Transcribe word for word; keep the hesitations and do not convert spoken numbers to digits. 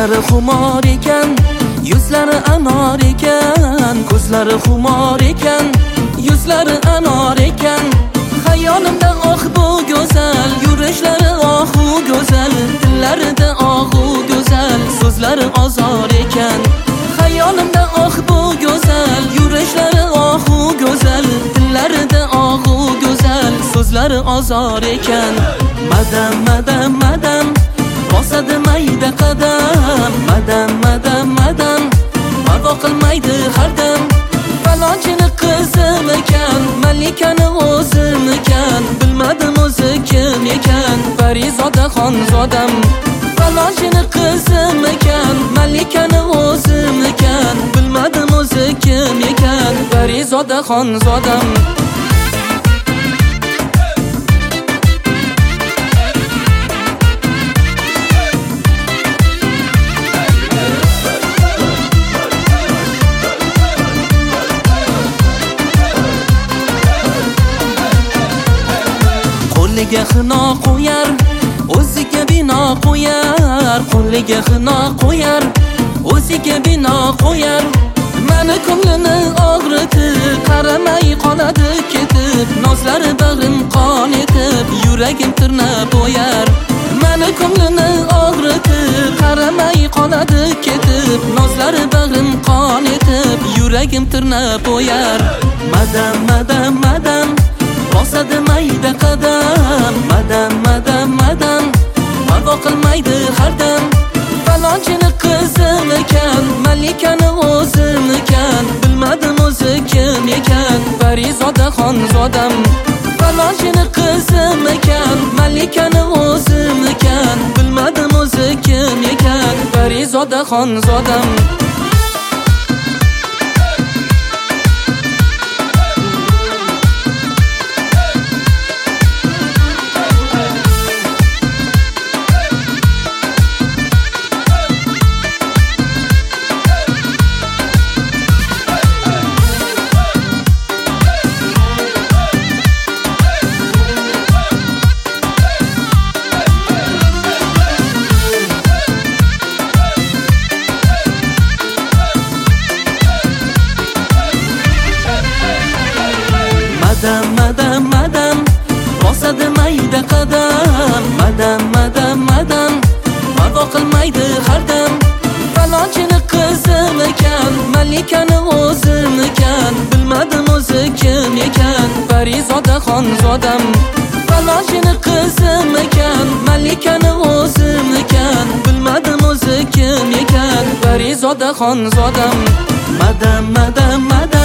Sochlari xumor ekan, yuzlari anor ekan. Ko'zlari xumor ekan, yuzlari anor ekan. Xayolimda oh bu go'zal, yurishlari ohu go'zal, dillarida ohu go'zal, so'zlari ozor ekan. Xayolimda oh bu go'zal, yurishlari ohu go'zal, dillarida ohu go'zal, so'zlari ozor ekan. Madam madam madam bosadi mayda qadam, madam madam madam parvo qilmaydi har dam. Falonchini qizim ekan, malikani o'zim ekan, bilmadim o'zi kim ekan, Parizoda xonzodam. Falonchini qizim ekan, malikani o'zim ekan, bilmadim o'zi kim ekan, Parizoda xonzodam. Qo'liga xino qo'yar, o'ziga bino qo'yar. Qo'liga xino qo'yar, o'ziga bino qo'yar. Meni ko'nglini og'ritib, qaramay qoladi ketib, nozlari bag'rim qon etib, yuragim tirnab o'yar. Meni ko'nglini og'ritib, qaramay qoladi ketib, nozlari bag'rim qon etib, yuragim tirnab o'yar. Madam madam madam bosadi mayda qadam, madam madam madam parvo qilmaydi har dam. Falonchini qizim ekan, malikani o'zim ekan, bilmadim o'zi kim ekan, Parizoda xonzodam. Falonchini qizim ekan, malikani o'zim ekan, bilmadim o'zi kim ekan, Parizoda xonzodam. Madam madam madam bosadi mayda qadam, madam madam madam parvo qilmaydi har dam. Falonchini qizim ekan, malikani o'zim ekan, bilmadim o'zi kim ekan, Parizoda xonzodam. Falonchini qizim ekan, malikani o'zim ekan, bilmadim o'zi kim ekan, Parizoda xonzodam. Madam madam madam